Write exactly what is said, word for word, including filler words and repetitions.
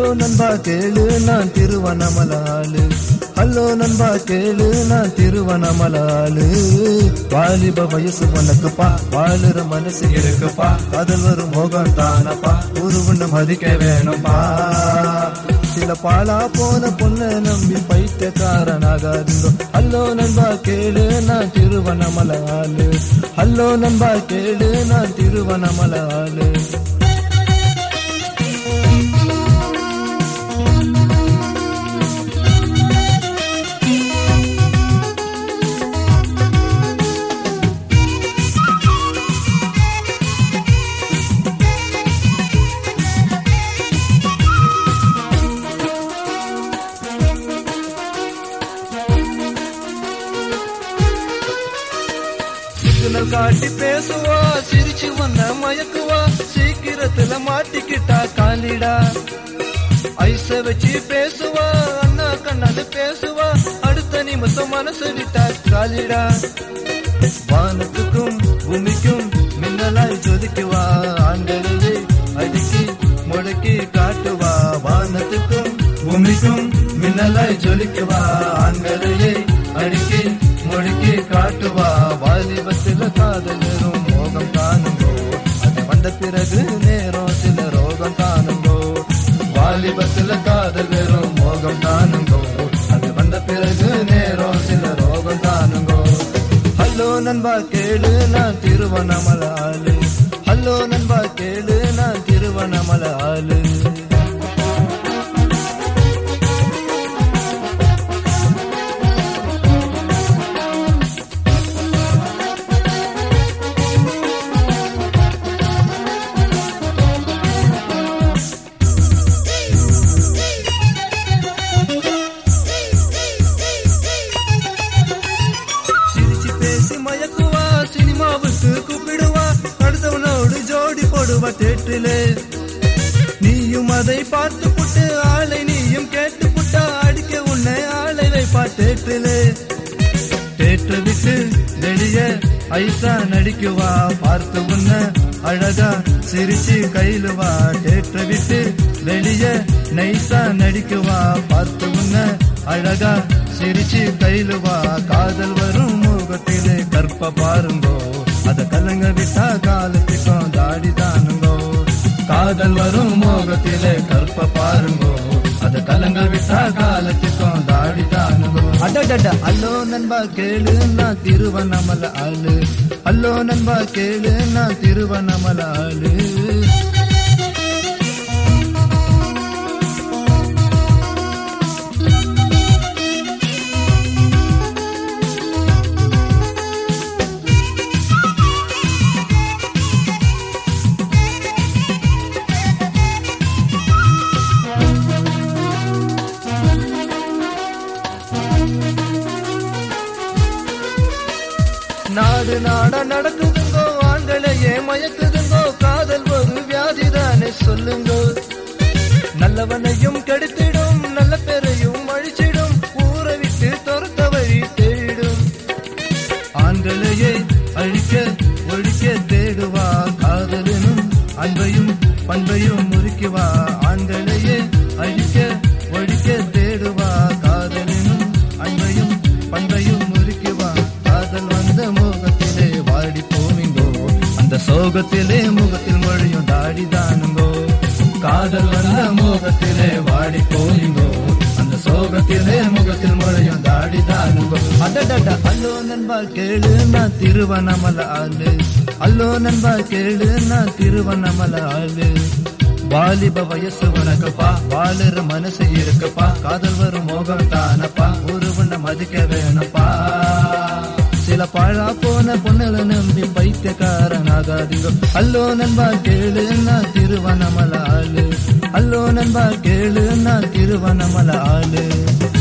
நண்பா கேளு நான் திருவண்ணாமலாளு. ஹலோ நண்பா கேளு நான் திருவண்ணாமலாளு. வாலிப வயசு உனக்குப்பா, வாழுற மனசு இருக்குப்பா, காதல் வரும் மோகம் தானப்பா, உருவண்ண மதிக்க வேணும்பா. சில பாலா போன பொண்ண நம்பி பைத்தியக்காரனாகாதீங்கோ. ஹலோ நண்பா கேளு நான் திருவண்ணாமலாளு. ஹலோ நண்பா கேளு நான் திருவண்ணாமலாளு. காட்டி பேசுவா, சிரிச்சு வந்த மயக்குவா, சீக்கிரத்துல மாட்டிக்கிட்டா காலிடா. ஐச வச்சு பேசுவா, அண்ணா கண்ணால பேசுவா, அடுத்த நிமிஷம் மனசு விட்டா காலிடா. வானத்துக்கும் பூமிக்கும் மின்னலாய் ஜொலிக்குவா, ஆண்களிலே அடிக்கி முடக்கி காட்டுவா. வானத்துக்கும் பூமிக்கும் மின்னலாய் ஜொலிக்குவா, ஆண்களிலே அடிக்கி முடுக்கி காட்டுவா. வாலிபத்தில காதலும் மோகம் காணுங்கோ, அது வந்த பிறகு நேரம் சில ரோகம் காணுங்கோ. வாலிபத்தில காதலும் மோகம் காணுங்கோ, அது வந்த பிறகு நேரம் சில ரோகம் காணுங்கோ. ஹலோ நண்பா கேளு நான் திருவண்ணாமலாளு. ஹலோ நண்பா கேளு நான் திருவண்ணாமலாளு. சினிமாவுக்கு கூப்பிடுவா, அடுத்தவனோடு ஜோடி போடுவா தேட்டிலே. நீயும் அதை பார்த்து புட்டு ஆளை நீயும் கேட்டு புட்டா, அடிக்க உன்னை ஆளை வைப்பா தேட்டிலே. தேற்று விட்டு வெளியே ஐசா நடிக்குவா, பார்த்து உன்ன அழகா சிரிச்சு கையிலுவா. தேற்று விட்டு வெளியே நைசா நடிக்குவா, பார்த்து உன்ன அழகா சிரிச்சு கையிலுவா. காதல் வரும் முகத்திலே கற்ப பாருங்கோ, அத கலங்க விட்டா காலத்துக்கும் தாடி தானுங்கோ. காதல் வரும் மோகத்திலே கற்ப பாருங்கோ, அத கலங்க விட்டா காலத்துக்கும் தாடி தானுங்கோ. அடடட அல்லோ நண்பா கேளு நான் திருவண்ணாமலாளு. அல்லோ நண்பா கேளு நான் திருவண்ணாமலாளு. நாடு நாடா நடக்குதுங்கோ, ஆண்களையே மயக்குதுங்கோ, காதல் ஒரு வியாதிதானே சொல்லுங்கோ. நல்லவனையும் கெடுத்திடும், நல்ல பேரையும் அழிச்சிடும், ஊரை விட்டு துரத்த வழி தேடும். ஆண்களையே அழிக்க ஒழிக்க தேடுவா, காதலனும் அன்பையும் பண்பையும் முறிக்குவா. ஆண்களையே அழிக்க ஒழிக்க தேடுவா, காதலனும் அன்பையும் பண்பையும் முறிக்குவா. காதல் வந்த முகத்திலே வாடி போவீங்கோ, அந்த சோகத்திலே முகத்தில் மொழியும் தாடி தானுங்கோ. காதல் வந்த முகத்திலே வாடி போவீங்கோ, அந்த சோகத்திலே முகத்தில் மொழியும் தாடி தானுங்கோ. அடடட அல்லோ நண்பா கேளு நான் திருவண்ணாமலாளு. அல்லோ நண்பா கேளு நான் திருவண்ணாமலாளு. வாலிப வயசு உனக்குப்பா, வாழுற மனசு இருக்குப்பா, காதல் வரும் மோகம் தானப்பா, ஒருவண்ண மதிக்க வேணுப்பா. சில பாழா போன பொண்ணுல நம்பி பைத்தியக்காரனாகாதீங்கோ. அல்லோ நண்பா கேளு நான் திருவண்ணாமலாளு. அல்லோ நண்பா கேளு நான் திருவண்ணாமலாளு.